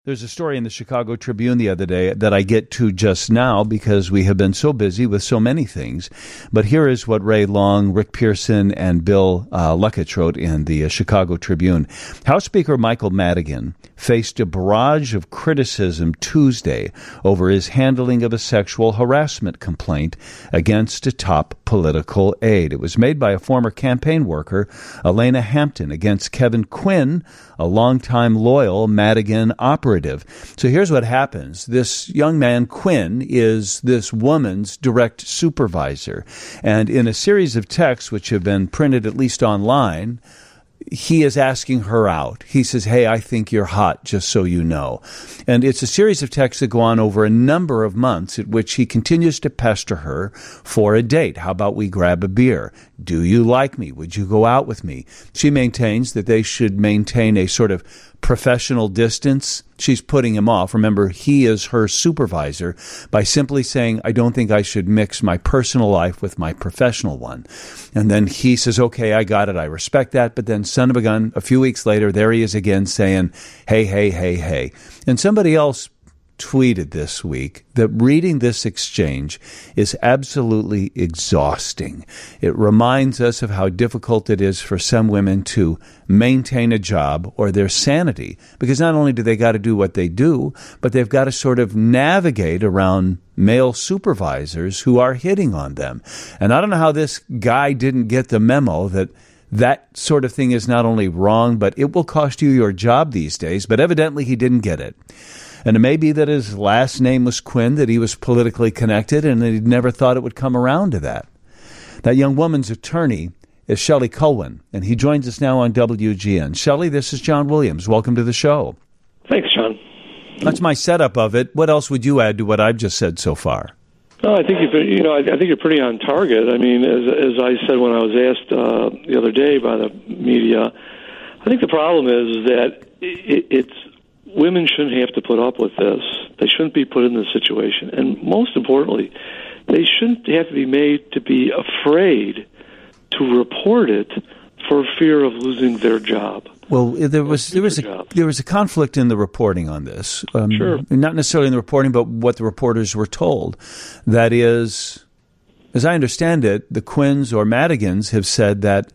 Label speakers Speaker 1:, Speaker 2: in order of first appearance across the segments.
Speaker 1: There's a story in the Chicago Tribune the other day that I get to just now because we have been so busy with so many things. But here is what Ray Long, Rick Pearson, and Bill Luckett wrote in the Chicago Tribune. House Speaker Michael Madigan faced a barrage of criticism Tuesday over his handling of a sexual harassment complaint against a top political aide. It was made by a former campaign worker, Elena Hampton, against Kevin Quinn, a longtime loyal Madigan operative. So here's what happens. This young man, Quinn, is this woman's direct supervisor. And in a series of texts which have been printed at least online, he is asking her out. He says, hey, I think you're hot, just so you know. And it's a series of texts that go on over a number of months at which he continues to pester her for a date. How about we grab a beer? Do you like me? Would you go out with me? She maintains that they should maintain a sort of professional distance. She's putting him off. Remember, he is her supervisor by simply saying, I don't think I should mix my personal life with my professional one. And then he says, okay, I got it. I respect that. But then son of a gun, a few weeks later, there he is again saying, hey, hey, hey, hey. And somebody else tweeted this week that reading this exchange is absolutely exhausting. It reminds us of how difficult it is for some women to maintain a job or their sanity, because not only do they got to do what they do, but they've got to sort of navigate around male supervisors who are hitting on them. And I don't know how this guy didn't get the memo that sort of thing is not only wrong, but it will cost you your job these days. But evidently he didn't get it. And it may be that his last name was Quinn, that he was politically connected, and that he'd never thought it would come around to that. That young woman's attorney is Shelley Culwin, and he joins us now on WGN. Shelley, this is John Williams. Welcome to the show.
Speaker 2: Thanks, John.
Speaker 1: That's my setup of it. What else would you add to what I've just said so far?
Speaker 2: No, I think I think you're pretty on target. I mean, as I said when I was asked the other day by the media, I think the problem is that it's women shouldn't have to put up with this. They shouldn't be put in this situation. And most importantly, they shouldn't have to be made to be afraid to report it for fear of losing their job.
Speaker 1: Well, there was a conflict in the reporting on this.
Speaker 2: Sure.
Speaker 1: Not necessarily in the reporting, but what the reporters were told. That is, as I understand it, the Quinns or Madigans have said that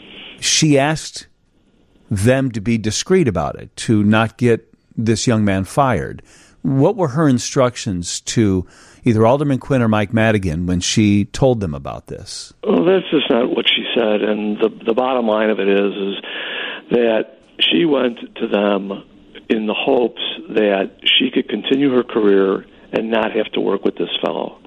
Speaker 1: she asked them to be discreet about it, to not get this young man fired. What were her instructions to either Alderman Quinn or Mike Madigan when she told them about this?
Speaker 2: Well, that's just not what she said. And the bottom line of it is that she went to them in the hopes that she could continue her career and not have to work with this fellow.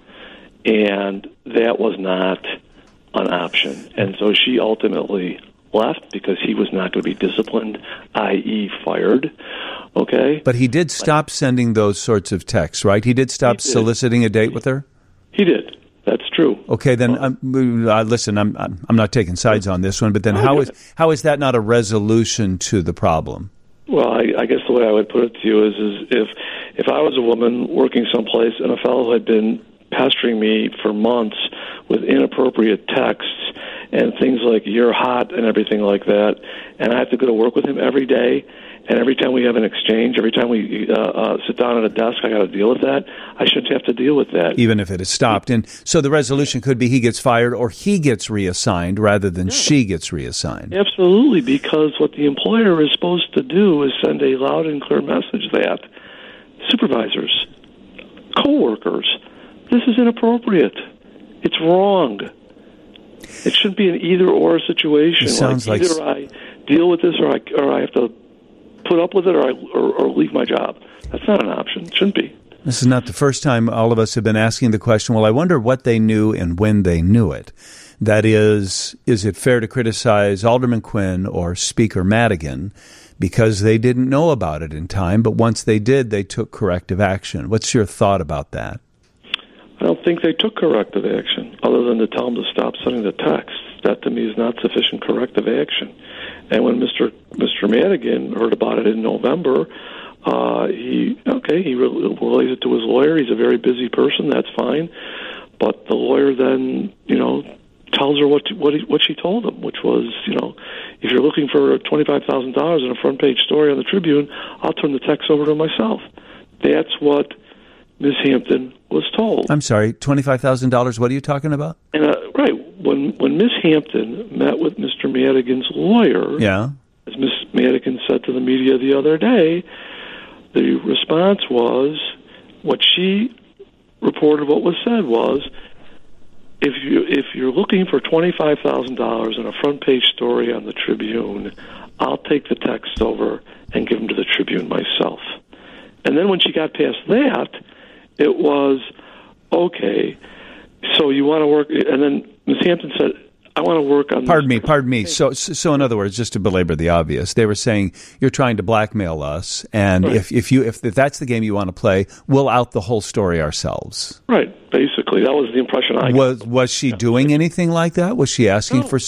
Speaker 2: And that was not an option. And so she ultimately left because he was not going to be disciplined, i.e. fired. Okay?
Speaker 1: But he did stop sending those sorts of texts, right? He did stop soliciting a date with her?
Speaker 2: He did. That's true.
Speaker 1: Okay, then listen, I'm not taking sides on this one, but then how is that not a resolution to the problem?
Speaker 2: Well, I guess the way I would put it to you is if I was a woman working someplace and a fellow had been pestering me for months with inappropriate texts and things like "you're hot" and everything like that, and I have to go to work with him every day, and every time we have an exchange, every time we sit down at a desk, I got to deal with that. I shouldn't have to deal with that,
Speaker 1: even if it is stopped. And so the resolution could be he gets fired or he gets reassigned rather than she gets reassigned.
Speaker 2: Absolutely, because what the employer is supposed to do is send a loud and clear message that supervisors, coworkers, this is inappropriate. It's wrong. It shouldn't be an either-or situation.
Speaker 1: It sounds like
Speaker 2: either I deal with this or I have to put up with it or leave my job. That's not an option. It shouldn't be.
Speaker 1: This is not the first time all of us have been asking the question, well, I wonder what they knew and when they knew it. That is it fair to criticize Alderman Quinn or Speaker Madigan because they didn't know about it in time, but once they did, they took corrective action? What's your thought about that?
Speaker 2: I don't think they took corrective action, other than to tell them to stop sending the texts. That, to me, is not sufficient corrective action. And when Mr. Madigan heard about it in November, he relays it to his lawyer. He's a very busy person. That's fine. But the lawyer then, tells her what she told him, which was, if you're looking for $25,000 in a front page story on the Tribune, I'll turn the text over to myself. That's what Ms. Hampton was told.
Speaker 1: I'm sorry, $25,000. What are you talking about?
Speaker 2: And right when Ms. Hampton met with Mr. Madigan's lawyer, as Ms. Madigan said to the media the other day, the response was, what she reported, what was said was, if you're looking for $25,000 in a front page story on the Tribune, I'll take the text over and give them to the Tribune myself. And then when she got past that, it was, okay, so you want to work, and then Ms. Hampton said, I want to work on
Speaker 1: Pardon me. So in other words, just to belabor the obvious, they were saying you're trying to blackmail us, and right. if that's the game you want to play, we'll out the whole story ourselves.
Speaker 2: Right. Basically, that was the impression I got.
Speaker 1: Was she doing anything like that? Was she asking for?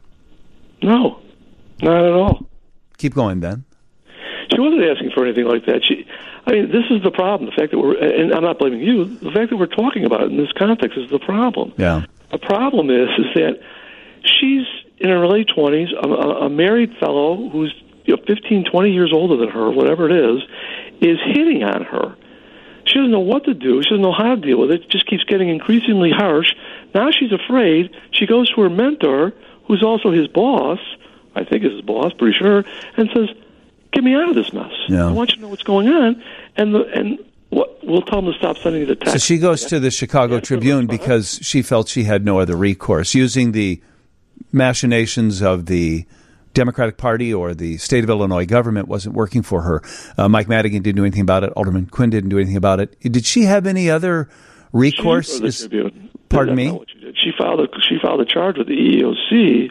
Speaker 2: No, not at all.
Speaker 1: Keep going, then.
Speaker 2: She wasn't asking for anything like that. This is the problem. The fact that and I'm not blaming you. The fact that we're talking about it in this context is the problem.
Speaker 1: Yeah.
Speaker 2: The problem is that she's in her late 20s, a married fellow who's 15, 20 years older than her, whatever it is hitting on her. She doesn't know what to do. She doesn't know how to deal with it. It just keeps getting increasingly harsh. Now she's afraid. She goes to her mentor, who's also his boss, I think is his boss, pretty sure, and says, get me out of this mess.
Speaker 1: Yeah.
Speaker 2: I want you to know what's going on. And we'll tell them to stop sending you the text.
Speaker 1: So she goes to the Chicago Tribune because she felt she had no other recourse, using the machinations of the Democratic Party or the state of Illinois government wasn't working for her. Mike Madigan didn't do anything about it. Alderman Quinn didn't do anything about it. Did she have any other recourse? Pardon me?
Speaker 2: What she did. She filed a charge with the EEOC,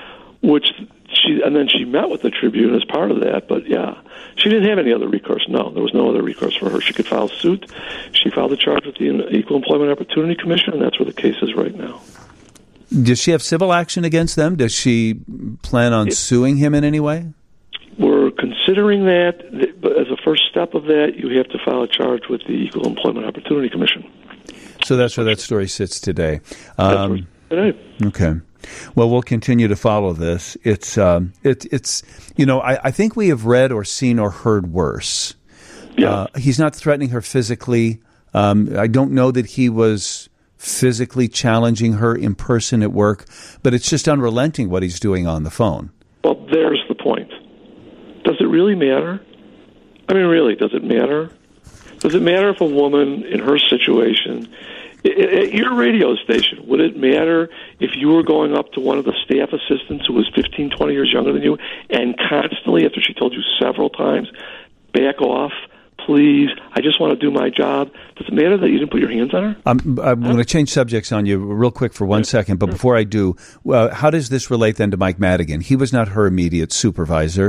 Speaker 2: and then she met with the Tribune as part of that. But yeah, she didn't have any other recourse. No, there was no other recourse for her. She could file suit. She filed a charge with the Equal Employment Opportunity Commission, and that's where the case is right now.
Speaker 1: Does she have civil action against them? Does she plan on suing him in any way?
Speaker 2: We're considering that, but as a first step of that, you have to file a charge with the Equal Employment Opportunity Commission.
Speaker 1: So that's where that story sits today.
Speaker 2: Today.
Speaker 1: Okay. Well, we'll continue to follow this. It's I think we have read or seen or heard worse.
Speaker 2: Yeah.
Speaker 1: He's not threatening her physically. I don't know that he was physically challenging her in person at work, but it's just unrelenting what he's doing on the phone.
Speaker 2: Well, there's the point. Does it really matter? I mean, really, does it matter? Does it matter if a woman in her situation, at your radio station, would it matter if you were going up to one of the staff assistants who was 15, 20 years younger than you and constantly, after she told you several times, back off, please, I just want to do my job. Does it matter that you didn't put your hands on her? I'm
Speaker 1: going to change subjects on you real quick for 1 second, but before I do, how does this relate then to Mike Madigan? He was not her immediate supervisor.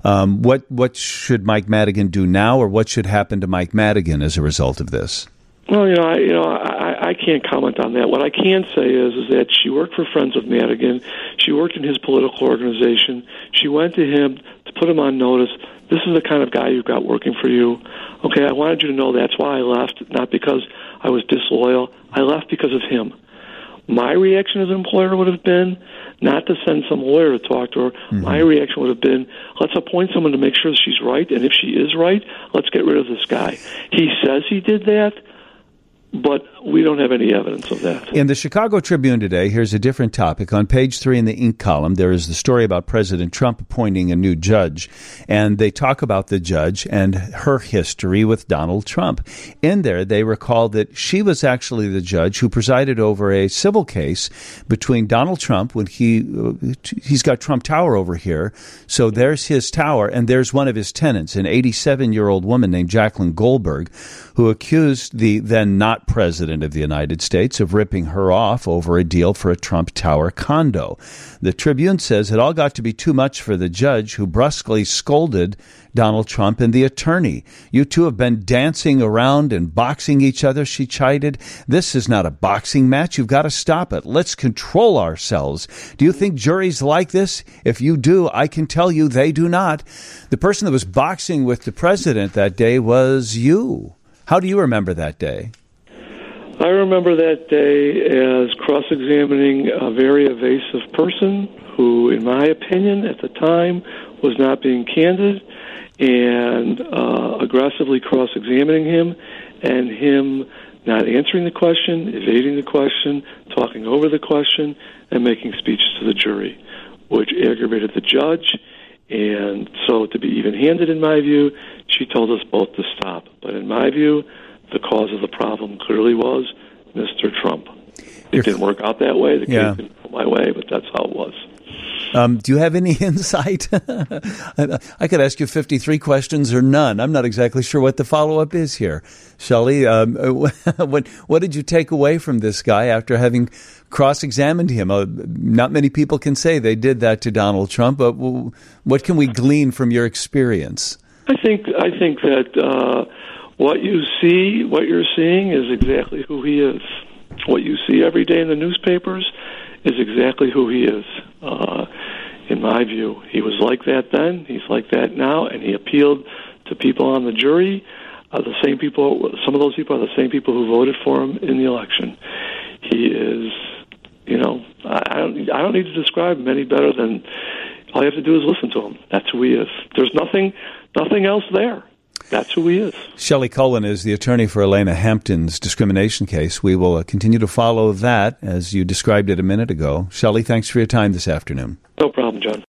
Speaker 1: What should Mike Madigan do now, or what should happen to Mike Madigan as a result of this?
Speaker 2: Well, I can't comment on that. What I can say is that she worked for Friends of Madigan. She worked in his political organization. She went to him to put him on notice. This is the kind of guy you've got working for you. Okay, I wanted you to know that's why I left, not because I was disloyal. I left because of him. My reaction as an employer would have been not to send some lawyer to talk to her. Mm-hmm. My reaction would have been, let's appoint someone to make sure that she's right, and if she is right, let's get rid of this guy. He says he did that, but we don't have any evidence of that.
Speaker 1: In the Chicago Tribune today, here's a different topic. On page 3 in the Inc. column, there is the story about President Trump appointing a new judge, and they talk about the judge and her history with Donald Trump. In there, they recall that she was actually the judge who presided over a civil case between Donald Trump, when he's got Trump Tower over here, so there's his tower, and there's one of his tenants, an 87-year-old woman named Jacqueline Goldberg, who accused the then not president of the United States of ripping her off over a deal for a Trump Tower condo. The Tribune says it all got to be too much for the judge, who brusquely scolded Donald Trump and the attorney. You two have been dancing around and boxing each other, she chided. This is not a boxing match. You've got to stop it. Let's control ourselves. Do you think juries like this? If you do, I can tell you they do not. The person that was boxing with the president that day was you. How do you remember that day?
Speaker 2: I remember that day as cross-examining a very evasive person who, in my opinion, at the time, was not being candid, and aggressively cross-examining him, and him not answering the question, evading the question, talking over the question, and making speeches to the jury, which aggravated the judge. And so, to be even-handed, in my view, she told us both to stop. But in my view, the cause of the problem clearly was Mr. Trump. It didn't work out that way. The case didn't go my way, but that's how it was.
Speaker 1: Do you have any insight? I could ask you 53 questions or none. I'm not exactly sure what the follow-up is here. Shelley, what did you take away from this guy after having cross-examined him? Not many people can say they did that to Donald Trump, but what can we glean from your experience?
Speaker 2: I think that what you're seeing is exactly who he is. What you see every day in the newspapers is exactly who he is. In my view, he was like that then, he's like that now, and he appealed to people on the jury. The same people, some of those people are the same people who voted for him in the election. He is, I don't need to describe him any better than all you have to do is listen to him. That's who he is. There's nothing else there. That's who he is.
Speaker 1: Shelley Cullen is the attorney for Elena Hampton's discrimination case. We will continue to follow that as you described it a minute ago. Shelley, thanks for your time this afternoon.
Speaker 2: No problem, John.